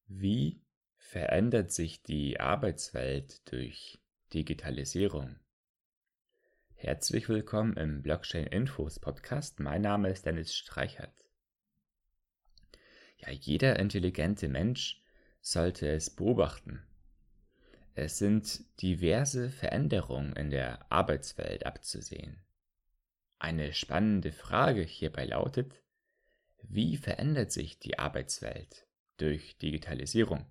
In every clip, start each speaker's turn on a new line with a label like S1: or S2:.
S1: Wie verändert sich die Arbeitswelt durch Digitalisierung? Herzlich willkommen im Blockchain Infos Podcast. Mein Name ist Dennis Streichert. Ja, jeder intelligente Mensch sollte es beobachten. Es sind diverse Veränderungen in der Arbeitswelt abzusehen. Eine spannende Frage hierbei lautet: Wie verändert sich die Arbeitswelt durch Digitalisierung?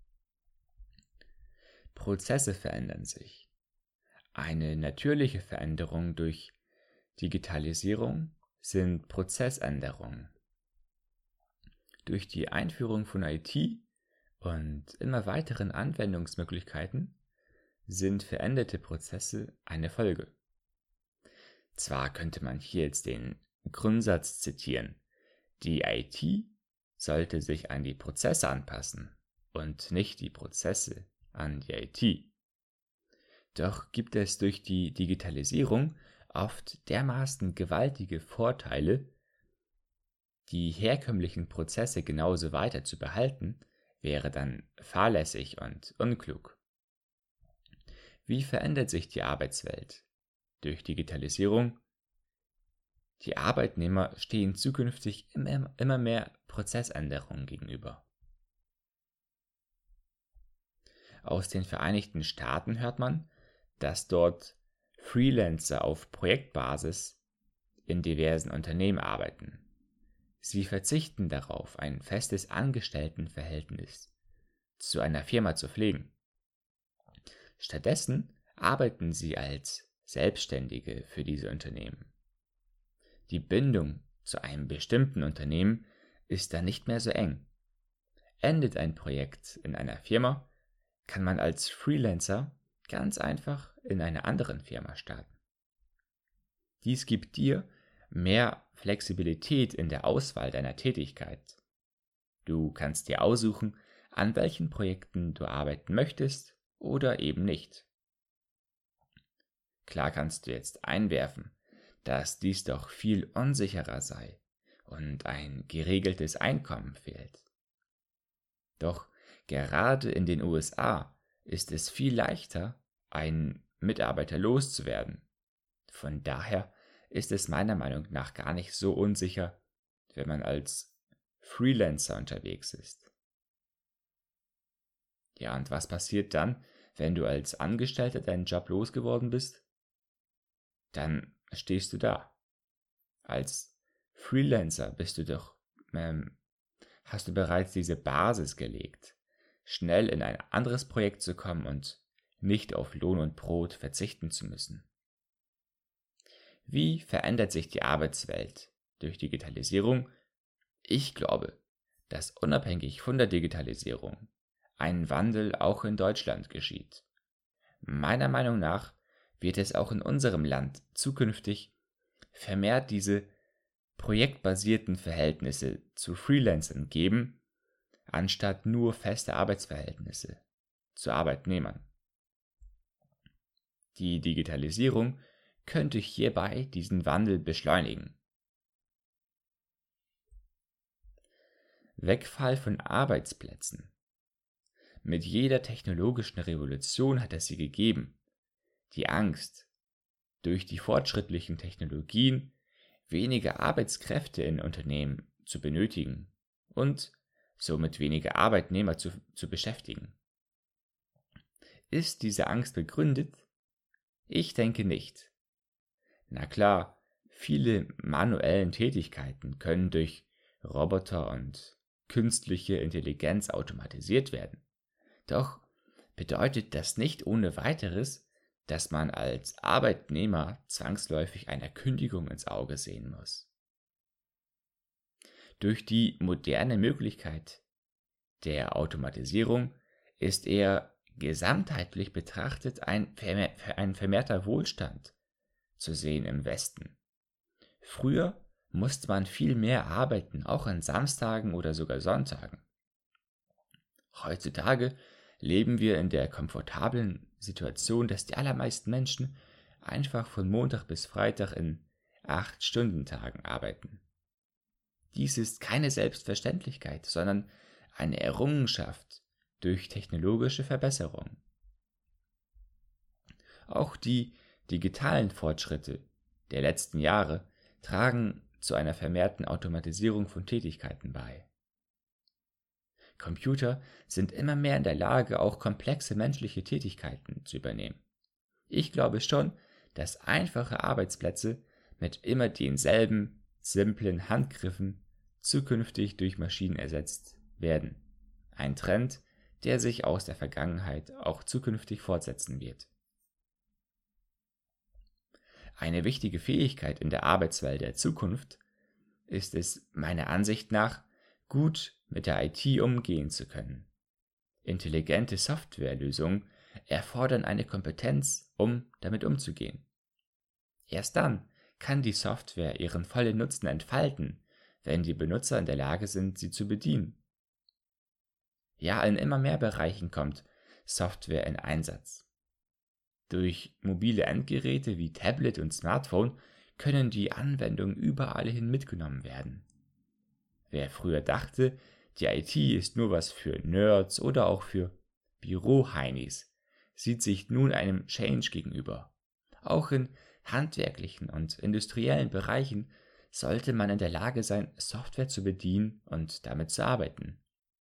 S1: Prozesse verändern sich. Eine natürliche Veränderung durch Digitalisierung sind Prozessänderungen. Durch die Einführung von IT und immer weiteren Anwendungsmöglichkeiten sind veränderte Prozesse eine Folge. Zwar könnte man hier jetzt den Grundsatz zitieren: Die IT sollte sich an die Prozesse anpassen und nicht die Prozesse an die IT. Doch gibt es durch die Digitalisierung oft dermaßen gewaltige Vorteile, die herkömmlichen Prozesse genauso weiter zu behalten, wäre dann fahrlässig und unklug. Wie verändert sich die Arbeitswelt durch Digitalisierung? Die Arbeitnehmer stehen zukünftig immer mehr Prozessänderungen gegenüber. Aus den Vereinigten Staaten hört man, dass dort Freelancer auf Projektbasis in diversen Unternehmen arbeiten. Sie verzichten darauf, ein festes Angestelltenverhältnis zu einer Firma zu pflegen. Stattdessen arbeiten sie als Selbstständige für diese Unternehmen. Die Bindung zu einem bestimmten Unternehmen ist dann nicht mehr so eng. Endet ein Projekt in einer Firma, kann man als Freelancer ganz einfach in einer anderen Firma starten. Dies gibt dir mehr Flexibilität in der Auswahl deiner Tätigkeit. Du kannst dir aussuchen, an welchen Projekten du arbeiten möchtest oder eben nicht. Klar kannst du jetzt einwerfen, dass dies doch viel unsicherer sei und ein geregeltes Einkommen fehlt. Doch gerade in den USA ist es viel leichter, einen Mitarbeiter loszuwerden. Von daher ist es meiner Meinung nach gar nicht so unsicher, wenn man als Freelancer unterwegs ist. Ja, und was passiert dann, wenn du als Angestellter deinen Job losgeworden bist? Dann stehst du da. Als Freelancer hast du bereits diese Basis gelegt, schnell in ein anderes Projekt zu kommen und nicht auf Lohn und Brot verzichten zu müssen. Wie verändert sich die Arbeitswelt durch Digitalisierung? Ich glaube, dass unabhängig von der Digitalisierung ein Wandel auch in Deutschland geschieht. Meiner Meinung nach wird es auch in unserem Land zukünftig vermehrt diese projektbasierten Verhältnisse zu Freelancern geben, anstatt nur feste Arbeitsverhältnisse zu Arbeitnehmern. Die Digitalisierung könnte hierbei diesen Wandel beschleunigen. Wegfall von Arbeitsplätzen. Mit jeder technologischen Revolution hat es sie gegeben. Die Angst, durch die fortschrittlichen Technologien weniger Arbeitskräfte in Unternehmen zu benötigen und somit weniger Arbeitnehmer zu beschäftigen. Ist diese Angst begründet? Ich denke nicht. Na klar, viele manuellen Tätigkeiten können durch Roboter und künstliche Intelligenz automatisiert werden. Doch bedeutet das nicht ohne weiteres, dass man als Arbeitnehmer zwangsläufig einer Kündigung ins Auge sehen muss. Durch die moderne Möglichkeit der Automatisierung ist eher gesamtheitlich betrachtet ein vermehrter Wohlstand zu sehen im Westen. Früher musste man viel mehr arbeiten, auch an Samstagen oder sogar Sonntagen. Heutzutage leben wir in der komfortablen Situation, dass die allermeisten Menschen einfach von Montag bis Freitag in 8-Stunden-Tagen arbeiten. Dies ist keine Selbstverständlichkeit, sondern eine Errungenschaft durch technologische Verbesserung. Auch die digitalen Fortschritte der letzten Jahre tragen zu einer vermehrten Automatisierung von Tätigkeiten bei. Computer sind immer mehr in der Lage, auch komplexe menschliche Tätigkeiten zu übernehmen. Ich glaube schon, dass einfache Arbeitsplätze mit immer denselben simplen Handgriffen zukünftig durch Maschinen ersetzt werden. Ein Trend, der sich aus der Vergangenheit auch zukünftig fortsetzen wird. Eine wichtige Fähigkeit in der Arbeitswelt der Zukunft ist es meiner Ansicht nach, gut mit der IT umgehen zu können. Intelligente Softwarelösungen erfordern eine Kompetenz, um damit umzugehen. Erst dann kann die Software ihren vollen Nutzen entfalten, wenn die Benutzer in der Lage sind, sie zu bedienen. Ja, in immer mehr Bereichen kommt Software in Einsatz. Durch mobile Endgeräte wie Tablet und Smartphone können die Anwendungen überall hin mitgenommen werden. Wer früher dachte, die IT ist nur was für Nerds oder auch für Büroheinis, sieht sich nun einem Change gegenüber. Auch in handwerklichen und industriellen Bereichen sollte man in der Lage sein, Software zu bedienen und damit zu arbeiten.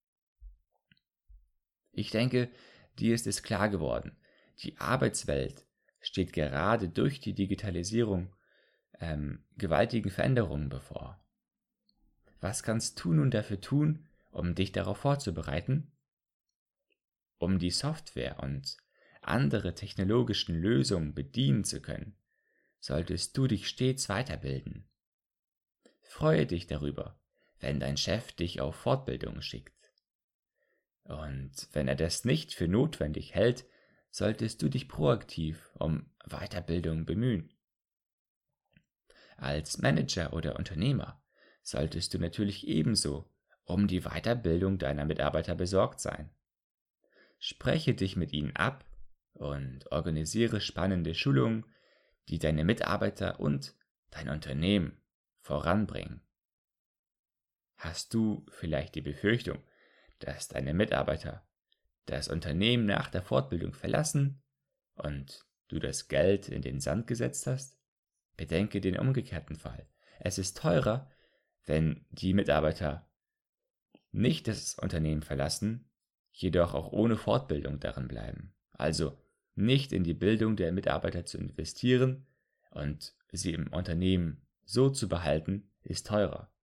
S1: Ich denke, dir ist es klar geworden, die Arbeitswelt steht gerade durch die Digitalisierung gewaltigen Veränderungen bevor. Was kannst du nun dafür tun, um dich darauf vorzubereiten? Um die Software und andere technologischen Lösungen bedienen zu können, solltest du dich stets weiterbilden. Freue dich darüber, wenn dein Chef dich auf Fortbildungen schickt. Und wenn er das nicht für notwendig hält, solltest du dich proaktiv um Weiterbildung bemühen. Als Manager oder Unternehmer solltest du natürlich ebenso um die Weiterbildung deiner Mitarbeiter besorgt sein. Spreche dich mit ihnen ab und organisiere spannende Schulungen, die deine Mitarbeiter und dein Unternehmen voranbringen. Hast du vielleicht die Befürchtung, dass deine Mitarbeiter das Unternehmen nach der Fortbildung verlassen und du das Geld in den Sand gesetzt hast? Bedenke den umgekehrten Fall. Es ist teurer, wenn die Mitarbeiter nicht das Unternehmen verlassen, jedoch auch ohne Fortbildung darin bleiben. Also nicht in die Bildung der Mitarbeiter zu investieren und sie im Unternehmen so zu behalten, ist teurer.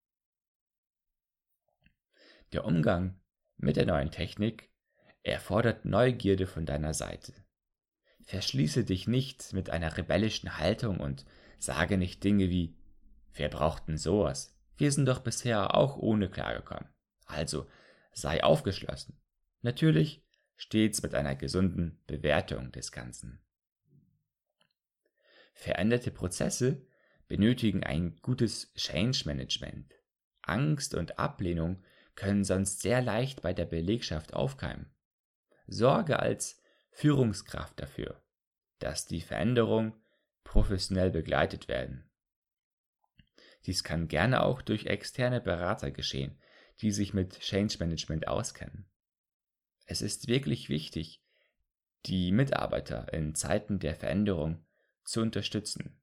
S1: Der Umgang mit der neuen Technik erfordert Neugierde von deiner Seite. Verschließe dich nicht mit einer rebellischen Haltung und sage nicht Dinge wie: Wir brauchten sowas, wir sind doch bisher auch ohne klargekommen. Also sei aufgeschlossen. Natürlich stets mit einer gesunden Bewertung des Ganzen. Veränderte Prozesse benötigen ein gutes Change Management. Angst und Ablehnung können sonst sehr leicht bei der Belegschaft aufkeimen. Sorge als Führungskraft dafür, dass die Veränderungen professionell begleitet werden. Dies kann gerne auch durch externe Berater geschehen, die sich mit Change Management auskennen. Es ist wirklich wichtig, die Mitarbeiter in Zeiten der Veränderung zu unterstützen.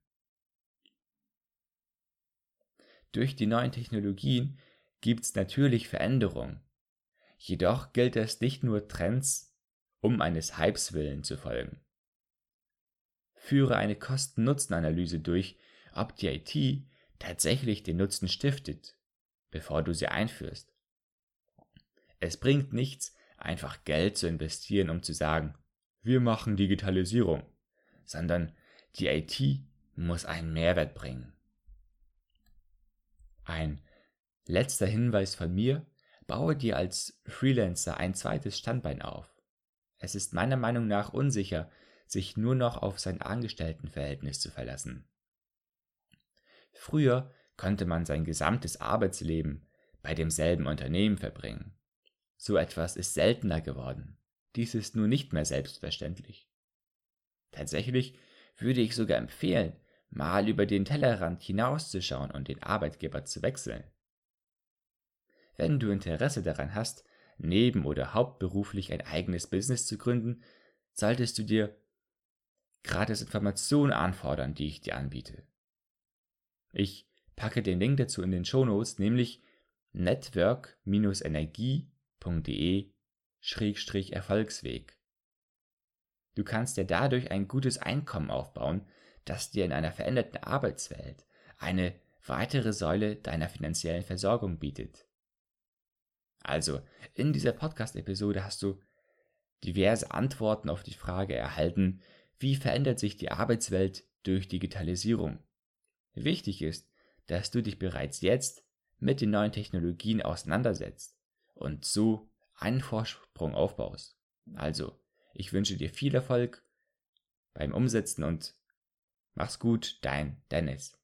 S1: Durch die neuen Technologien gibt es natürlich Veränderungen. Jedoch gilt es nicht nur Trends um eines Hypes willen zu folgen. Führe eine Kosten-Nutzen-Analyse durch, ob die IT tatsächlich den Nutzen stiftet, bevor du sie einführst. Es bringt nichts, einfach Geld zu investieren, um zu sagen, wir machen Digitalisierung, sondern die IT muss einen Mehrwert bringen. Ein letzter Hinweis von mir: Baue dir als Freelancer ein zweites Standbein auf. Es ist meiner Meinung nach unsicher, sich nur noch auf sein Angestelltenverhältnis zu verlassen. Früher konnte man sein gesamtes Arbeitsleben bei demselben Unternehmen verbringen. So etwas ist seltener geworden. Dies ist nun nicht mehr selbstverständlich. Tatsächlich würde ich sogar empfehlen, mal über den Tellerrand hinauszuschauen und den Arbeitgeber zu wechseln. Wenn du Interesse daran hast, oder hauptberuflich ein eigenes Business zu gründen, solltest du dir gratis Informationen anfordern, die ich dir anbiete. Ich packe den Link dazu in den Shownotes, nämlich network-energie.de/Erfolgsweg. Du kannst dir dadurch ein gutes Einkommen aufbauen, das dir in einer veränderten Arbeitswelt eine weitere Säule deiner finanziellen Versorgung bietet. Also, in dieser Podcast-Episode hast du diverse Antworten auf die Frage erhalten, wie verändert sich die Arbeitswelt durch Digitalisierung? Wichtig ist, dass du dich bereits jetzt mit den neuen Technologien auseinandersetzt und so einen Vorsprung aufbaust. Also, ich wünsche dir viel Erfolg beim Umsetzen und mach's gut, dein Dennis.